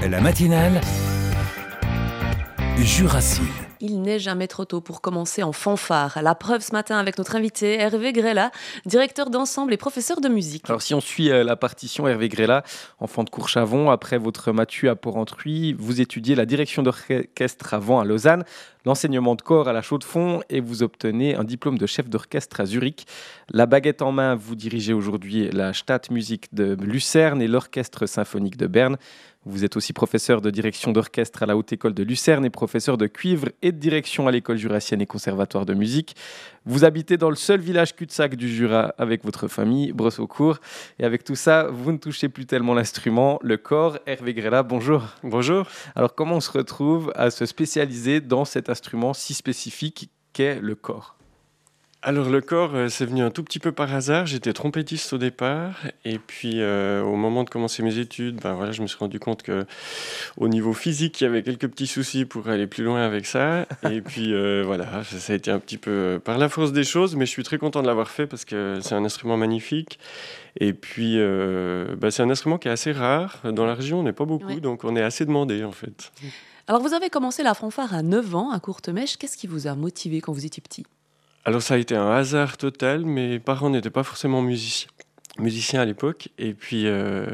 La matinale Jurassine. Il n'est jamais trop tôt pour commencer en fanfare. La preuve ce matin avec notre invité Hervé Grella, directeur d'ensemble et professeur de musique. Alors si on suit la partition, Hervé Grella, enfant de Courchavon, après votre matu à Port-Entruy, vous étudiez la direction d'orchestre avant à Lausanne, l'enseignement de corps à la Chaux-de-Fonds et vous obtenez un diplôme de chef d'orchestre à Zurich. La baguette en main, vous dirigez aujourd'hui la Stadtmusik de Lucerne et l'orchestre symphonique de Berne. Vous êtes aussi professeur de direction d'orchestre à la Haute École de Lucerne et professeur de cuivre et de direction à l'École jurassienne et conservatoire de musique. Vous habitez dans le seul village cul-de-sac du Jura avec votre famille, Brosseaucourt. Et avec tout ça, vous ne touchez plus tellement l'instrument, le corps. Hervé Grella, bonjour. Bonjour. Alors comment on se retrouve à se spécialiser dans cet instrument si spécifique qu'est le corps ? Alors le corps, c'est venu un tout petit peu par hasard. J'étais trompettiste au départ et puis au moment de commencer mes études, je me suis rendu compte que au niveau physique, il y avait quelques petits soucis pour aller plus loin avec ça. Et puis ça a été un petit peu par la force des choses, mais je suis très content de l'avoir fait parce que c'est un instrument magnifique. Et puis c'est un instrument qui est assez rare. Dans la région, on n'est pas beaucoup, donc on est assez demandé en fait. Alors vous avez commencé la fanfare à 9 ans à Courtemêche. Qu'est-ce qui vous a motivé quand vous étiez petit ? Alors ça a été un hasard total, mes parents n'étaient pas forcément musiciens à l'époque, et puis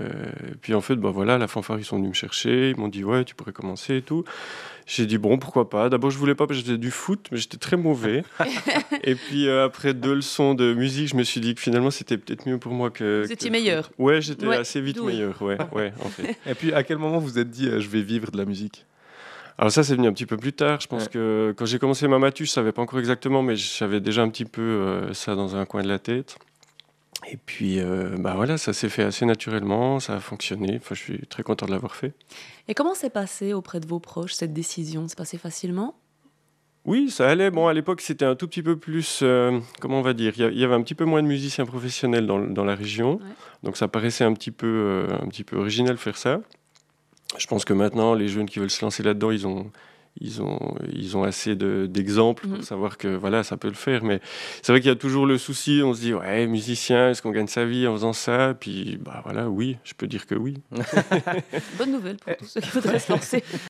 en fait, la fanfare ils sont venus me chercher, ils m'ont dit ouais tu pourrais commencer et tout. J'ai dit bon pourquoi pas. D'abord je voulais pas parce que j'étais du foot, mais j'étais très mauvais. Et puis après 2 leçons de musique, je me suis dit que finalement c'était peut-être mieux pour moi que. Vous étiez meilleur. Ouais, j'étais assez vite meilleur, ouais en fait. Et puis à quel moment vous vous êtes dit je vais vivre de la musique ? Alors ça, c'est venu un petit peu plus tard. Je pense que quand j'ai commencé ma matu, je ne savais pas encore exactement, mais j'avais déjà un petit peu ça dans un coin de la tête. Et puis, ça s'est fait assez naturellement, ça a fonctionné. Enfin, je suis très content de l'avoir fait. Et comment s'est passé auprès de vos proches cette décision ? C'est passé facilement ? Oui, ça allait. Bon, à l'époque, c'était un tout petit peu plus, comment on va dire, il y avait un petit peu moins de musiciens professionnels dans la région. Ouais. Donc ça paraissait un petit peu original de faire ça. Je pense que maintenant, les jeunes qui veulent se lancer là-dedans, ils ont assez d'exemples pour savoir que ça peut le faire. Mais c'est vrai qu'il y a toujours le souci, on se dit, ouais, musicien, est-ce qu'on gagne sa vie en faisant ça ? Puis, oui, je peux dire que oui. Bonne nouvelle pour tous ceux qui voudraient se lancer.